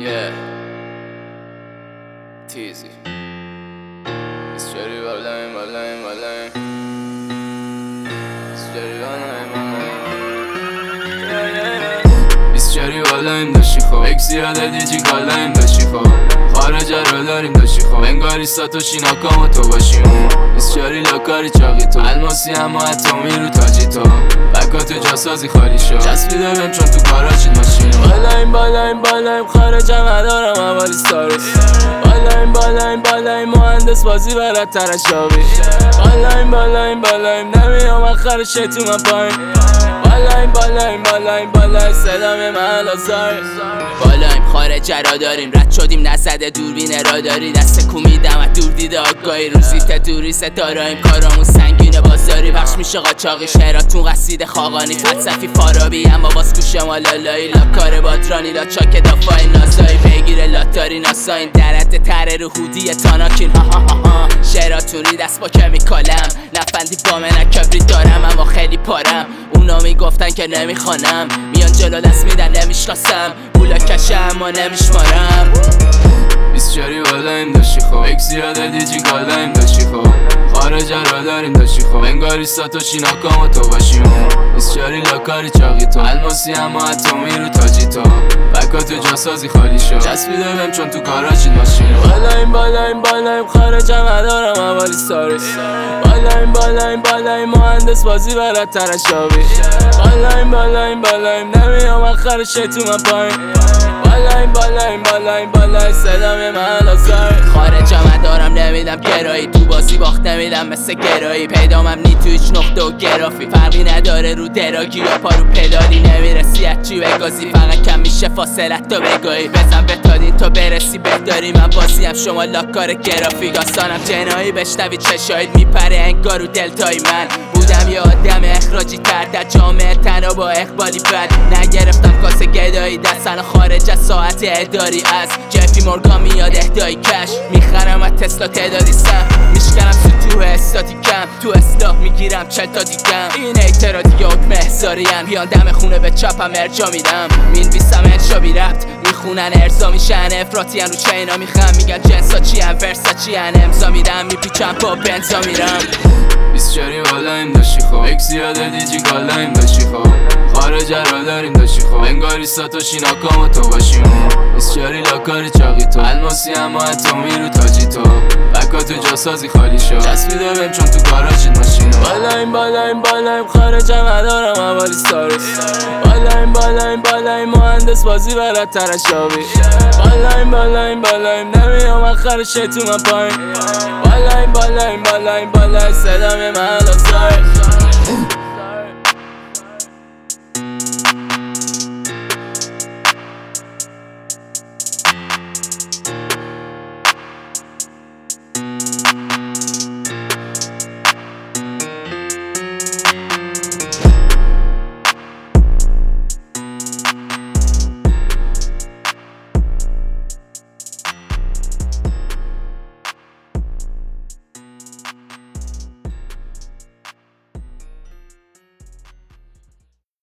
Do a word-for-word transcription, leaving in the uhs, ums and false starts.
Yeah, Teasy. It's Jerry Valheim, Valheim, Valheim. It's Jerry Valheim, Valheim. Yeah, yeah, yeah. It's Jerry Valheim داشتی خب اکسی یاده دیجی کالایم داشتی خب خارج رو داریم داشتی خب انگاری ساتوشی ناکام و تو باشیم It's Jerry لاکاری چاقی تو الماسی اما اتمی رو تاجی تو بکاتو جاسازی خالی شد چسبیده بهم چون تو کاراچید ماشین بالایم بالایم بالایم خارجم ندارم اولی ستاریس بالایم بالایم بالایم مهندس بازی براتر از شابی بالایم بالایم بالایم نمیام آخرش تو من پایین بالایم بالایم بالایم بالایم صدام من آزار بالایم خارج را داریم رد شدیم نزده دوربین را داری دست کومیدم و دور دیده آگاهی روزیت دوری ستاراییم کارامون سنگینه بازاری بخش میشه قاچاقی شهراتون قصید خاقانی فلسفی فارابی اما باز کوشه ما لالایی لاکار بادرانی لا چاک دافای نازایی پیگیر لاتاری ناساین درد تره رو هودی تاناکین ها ها ها ها شهراتونی دست با کمیکالم نفندی با من کبری دارم اما خیلی پارم اونا میگفتن که نمیخوانم میان جلو دست میدن نمیشناسم پولا کشه اما نمیشمارم بیست جاری بالایم داشتی خب اکسی یاده دیجی کالایم داشتی خب خارج را داریم داشتی خب انگاری ساتوشی ناکام و تو باشیم بیست جاری لاکاری چاقی تو الماسی اما اتمی رو تاجی تو بکاتو جاسازی خالی شد چسبیده بهم چون تو کاراچید ماشین بالایم بالایم بالایم خارجم ندارم اولی ستاریس بالایم بالایم بالایم مهندس بازی براتر از شابی بالایم بالایم بالایم نمیام آخرش تو من پایین بالایم بالایم بالایم بالایم صدام من آزار خارجم دارم نمیدم گرایی تو بازی باخت نمیدم مثل گرایی پیدامم نی تو هیچ نقطه و گرافی فرقی نداره رو دراگی یا پا رو پدالی نمیرسی از چی بگازی فقط کم میشه فاصلت تا بگاهی بزن بتادین تا برسی بهداری من بازیم شما لاکار گرافی داستانم جنایی بشنوی چشایید میپره انگار رو دلتای من بودم یه آدم اخراجی تر در جامعه تنها با اقبالی بد نگرفتم کاسه گدایی دستن خارج از ساعت اداری از جفی مورگان میاد اهدایی کش میخرم از تسلا تعدادی سم میشکنم سطوح استاتیکم تو اصلاح میگیرم چل تا دیگم این ایترا دیگه حکم احضاریم بیان دم خونه به چپم ارجا میدم مینویسم انشا بی ربط میخونن ارزا میشن افراطی رو چینا میخم میگن جنسا چی هم ورسا چی هم امضا میدم میپیچم با بنزا میرم بیست جاری بالایم داشتی خب اکسی یاده دیجی کالایم داشتی خب خارج را داریم داشتی خب انگاری ساتوشی ناکام و تو باشیم بیست جاری لاکاری چاقی تو الماسی اما اتمی رو تاجی تو بکاتو جاسازی خالی شد چسبیده بهم چون تو کاراچید ماشین بالایم بالایم بالایم خارجم ندارم اولی ستاریس بالایم بالایم بالایم مهندس بازی براتر از شابی بالایم بالایم بالایم نمیام آخرش تو من پایین بالایم بالایم بالایم بالایم صدام من آزار